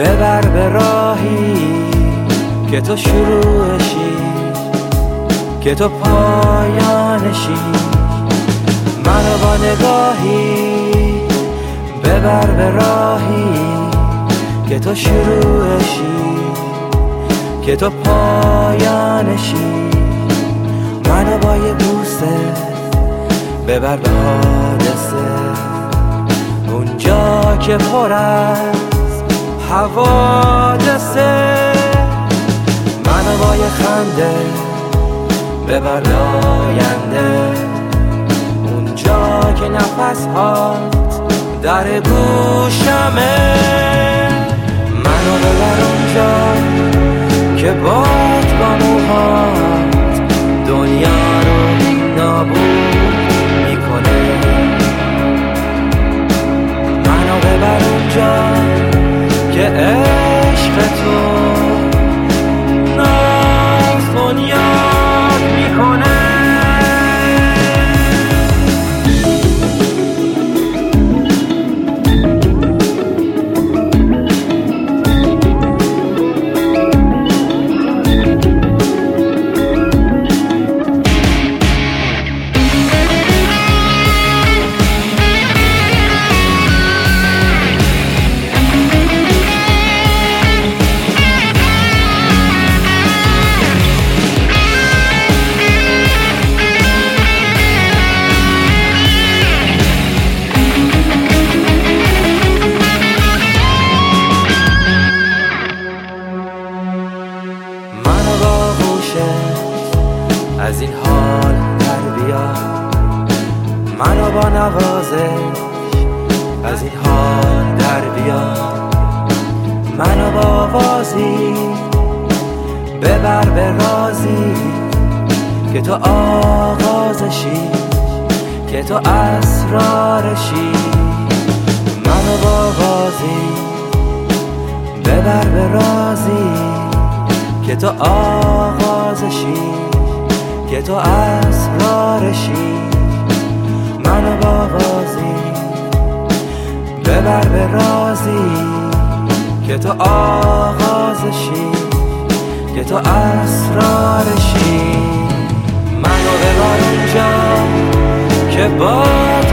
ببر به راهی که تو شروعشی، که تو پایانشی. منو با نگاهی ببر به راهی که تو شروعشی، که تو پایانشی. منو با یه بوسه ببر به حادثه، اونجا که پر از حوادثه. منو با یه خنده ببر به آینده، اونجا که نفس هات در گوشمه. منو ببر اونجا که باد با موهات دنیا رو نابود میکنه. منو ببر اونجا که عشق تو ناز بنیاد میکنه. از این حال در بیار، منو با نوازش از این حال در بیار. منو با آوازی ببر به رازی که تو آغازشی، که تو اسرارشی. منو با آوازی ببر به رازی که تو آغازشی، که تو اسرارشی. منو با آوازی ببر به رازی که تو آغازشی، که تو اسرارشی. منو ببر اونجا که باد